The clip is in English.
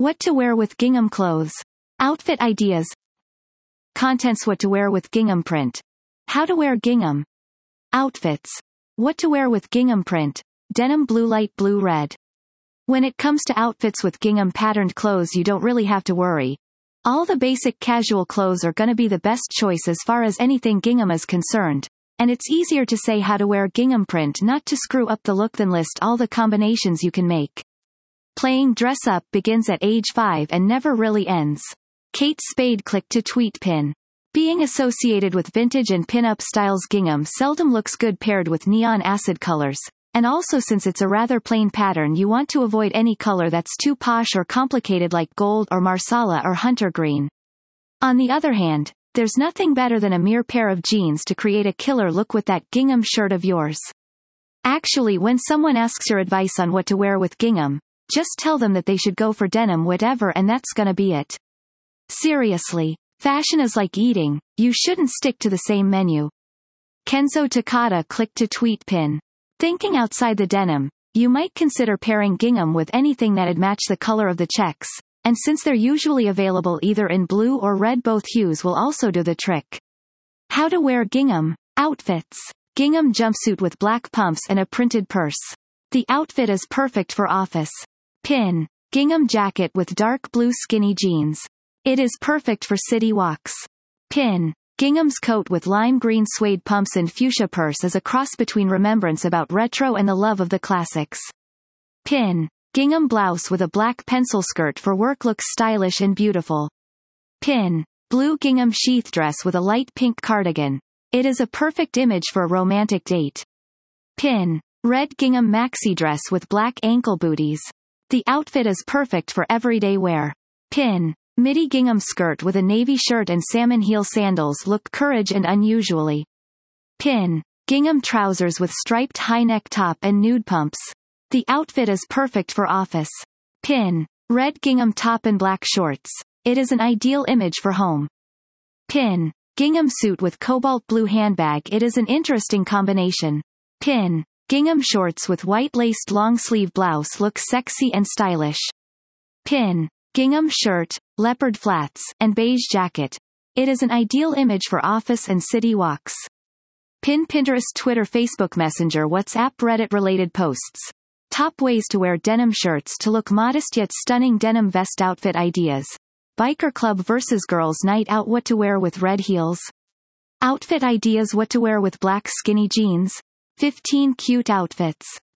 What to wear with gingham clothes. Outfit ideas. Contents: what to wear with gingham print. How to wear gingham. Outfits. What to wear with gingham print. Denim blue, light blue, red. When it comes to outfits with gingham patterned clothes, you don't really have to worry. All the basic casual clothes are gonna be the best choice as far as anything gingham is concerned, and it's easier to say how to wear gingham print not to screw up the look than list all the combinations you can make. Playing dress up begins at age 5 and never really ends. Kate Spade. Click to tweet pin. Being associated with vintage and pin-up styles, gingham seldom looks good paired with neon acid colors, and also since it's a rather plain pattern, you want to avoid any color that's too posh or complicated like gold or marsala or hunter green. On the other hand, there's nothing better than a mere pair of jeans to create a killer look with that gingham shirt of yours. Actually, when someone asks your advice on what to wear with gingham, just tell them that they should go for denim whatever, and that's gonna be it. Seriously. Fashion is like eating, you shouldn't stick to the same menu. Kenzo Takada. Click to tweet pin. Thinking outside the denim, you might consider pairing gingham with anything that'd match the color of the checks, and since they're usually available either in blue or red, both hues will also do the trick. How to wear gingham. Outfits. Gingham jumpsuit with black pumps and a printed purse. The outfit is perfect for office. Pin. Gingham jacket with dark blue skinny jeans. It is perfect for city walks. Pin. Gingham's coat with lime green suede pumps and fuchsia purse is a cross between remembrance about retro and the love of the classics. Pin. Gingham blouse with a black pencil skirt for work looks stylish and beautiful. Pin. Blue gingham sheath dress with a light pink cardigan. It is a perfect image for a romantic date. Pin. Red gingham maxi dress with black ankle booties. The outfit is perfect for everyday wear. Pin. Midi gingham skirt with a navy shirt and salmon heel sandals look courage and unusually. Pin. Gingham trousers with striped high neck top and nude pumps. The outfit is perfect for office. Pin. Red gingham top and black shorts. It is an ideal image for home. Pin. Gingham suit with cobalt blue handbag. It is an interesting combination. Pin. Gingham shorts with white laced long sleeve blouse look sexy and stylish. Pin. Gingham shirt, leopard flats, and beige jacket. It is an ideal image for office and city walks. Pin. Pinterest, Twitter, Facebook Messenger, WhatsApp, Reddit-related posts. Top ways to wear denim shirts to look modest yet stunning. Denim vest outfit ideas. Biker club versus girls' night out. What to wear with red heels. Outfit ideas. What to wear with black skinny jeans. 15 cute outfits.